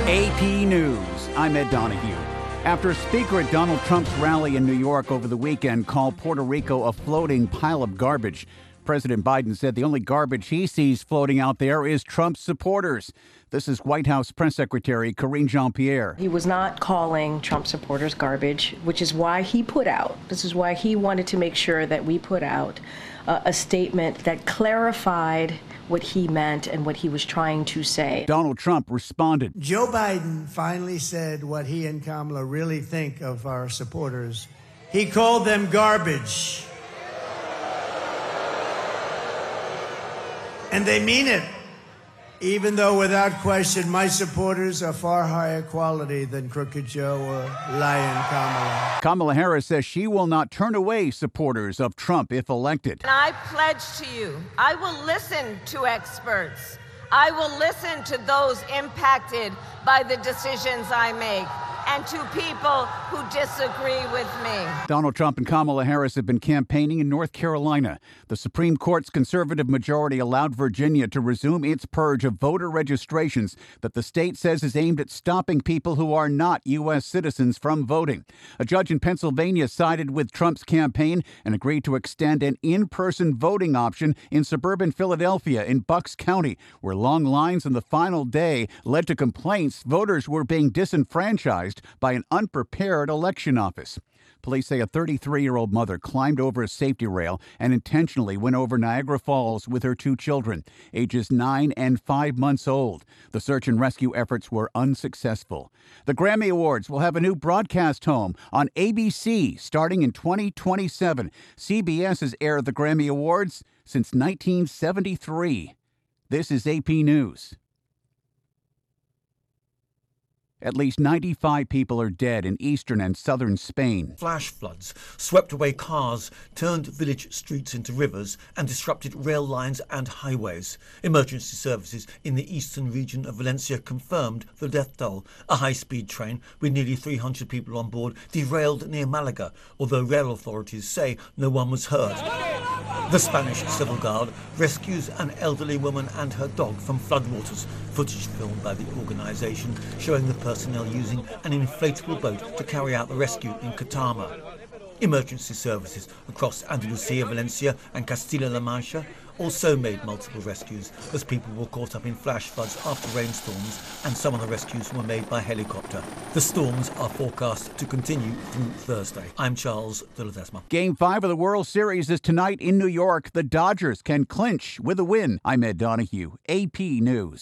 AP News, I'm Ed Donahue. After a speaker at Donald Trump's rally in New York over the weekend called Puerto Rico a floating pile of garbage, President Biden said the only garbage he sees floating out there is Trump's supporters. This is White House Press Secretary Karine Jean-Pierre. He was not calling Trump supporters garbage, which is why he wanted to make sure that we put out a statement that clarified what he meant and what he was trying to say. Donald Trump responded. Joe Biden finally said what he and Kamala really think of our supporters. He called them garbage. And they mean it, even though without question my supporters are far higher quality than Crooked Joe or Lion Kamala. Kamala Harris says she will not turn away supporters of Trump if elected. And I pledge to you, I will listen to experts. I will listen to those impacted by the decisions I make, and to people who disagree with me. Donald Trump and Kamala Harris have been campaigning in North Carolina. The Supreme Court's conservative majority allowed Virginia to resume its purge of voter registrations that the state says is aimed at stopping people who are not U.S. citizens from voting. A judge in Pennsylvania sided with Trump's campaign and agreed to extend an in-person voting option in suburban Philadelphia in Bucks County, where long lines on the final day led to complaints voters were being disenfranchised by an unprepared election office. Police say a 33-year-old mother climbed over a safety rail and intentionally went over Niagara Falls with her two children, ages 9 and 5 months old. The search and rescue efforts were unsuccessful. The Grammy Awards will have a new broadcast home on ABC starting in 2027. CBS has aired the Grammy Awards since 1973. This is AP News. At least 95 people are dead in eastern and southern Spain. Flash floods swept away cars, turned village streets into rivers, and disrupted rail lines and highways. Emergency services in the eastern region of Valencia confirmed the death toll. A high-speed train with nearly 300 people on board derailed near Malaga, although rail authorities say no one was hurt. The Spanish Civil Guard rescues an elderly woman and her dog from floodwaters. Footage filmed by the organisation showing the personnel using an inflatable boat to carry out the rescue in Catama. Emergency services across Andalusia, Valencia and Castilla-La Mancha also made multiple rescues as people were caught up in flash floods after rainstorms, and some of the rescues were made by helicopter. The storms are forecast to continue through Thursday. I'm Charles de Ledesma. Game 5 of the World Series is tonight in New York. The Dodgers can clinch with a win. I'm Ed Donahue, AP News.